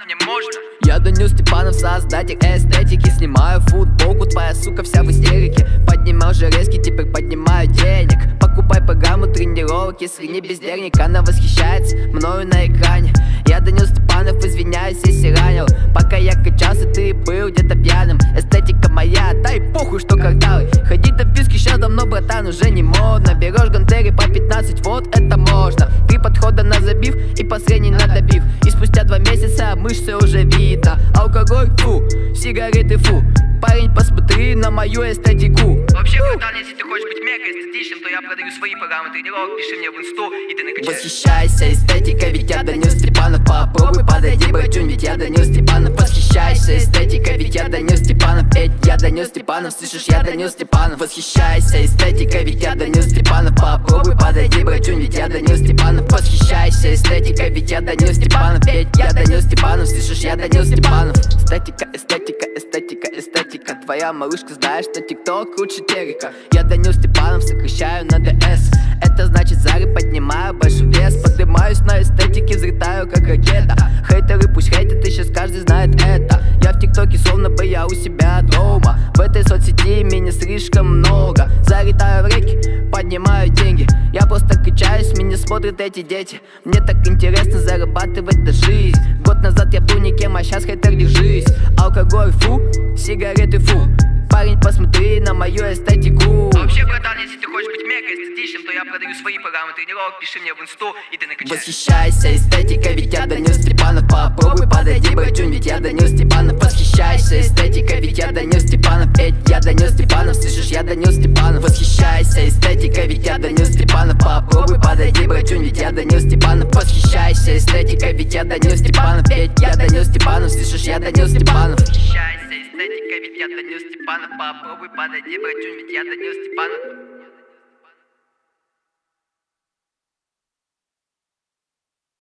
мне можно. Я Данил Степанов, создатель эстетики. Снимаю футболку, твоя сука вся в истерике. Поднимал железки, теперь поднимаю денег. Покупай программу тренировок, если не бездельник. Она восхищается мною на экране. Я Данил Степанов, извиняюсь, если ранил. Пока я качался, ты был где-то пьяным. Эстетика моя, дай похуй, что кварталы. Ходить до вписки сейчас давно, братан, уже не модно. Берешь гантели по 15, вот это можно. 3 подхода на забив и последний на добив. И спустя 2 месяца мышцы уже видно. Алкоголь, фу, сигареты, фу. Парень, посмотри на мою эстетику. Вообще, братан, если ты хочешь быть мега эстетичным, то я продаю свои программы тренировок. Пиши мне в инсту, и ты накачаешь. Восхищайся эстетикой, ведь я Данил Степанов. Попробуй подойди, братюнь, ведь я Данил Степанов. Восхищайся эстетикой, ведь я Данил Степанов. Ведь я Данил Степанов, слышишь, я Данил Степанов. Восхищайся эстетикой, ведь я Данил Степанов. Попробуй подойди, братюнь, ведь я Данил Степанов. Восхищайся эстетикой, ведь я Данил Степанов. Ведь я Данил Степанов, слышишь, я Данил Степанов. Эстетика, эстетика, эстетика, эстетика. Твоя малышка знает, что тикток лучше телека. Я Данил Степанов, сокращаю на ДС. Это значит зары, поднимаю большой вес. Поднимаюсь на эстетике, взлетаю как ракета. Хейтеры пусть хейтят, и сейчас каждый знает это. Я в тиктоке словно бы я у себя дома. В этой соцсети меня слишком много. Залетаю в реки, поднимаю деньги. Я просто качаюсь, меня смотрят эти дети. Мне так интересно зарабатывать на жизнь. Год назад я был никем, а сейчас хейтер, держись. Алкоголь, фу, сигареты, фу. Парень, посмотри на мою эстетику. Вообще, братан, если ты хочешь быть мега эстетичным, то я продаю свои программы тренировок. Пиши мне в инсту, и ты накачаешь. Восхищайся эстетикой, ведь я Данил Степанов. Попробуй подойди, братюнь, ведь я Данил Степанов. Восхищайся эстетикой, ведь я Данил Степанов. Ведь я Данил Степанов, слышишь, я Данил Степанов. Восхищайся эстетикой, ведь я Данил Степанов. Попробуй подойди, братюнь, ведь я Данил Степанов. Восхищайся эстетикой, ведь я Данил Степанов. Ведь я Данил Степанов, слышишь, я Данил Степанов. Восхищайся эстетикой, ведь я Данил Степанов. Попробуй подойди, братюнь, ведь я Данил Степанов.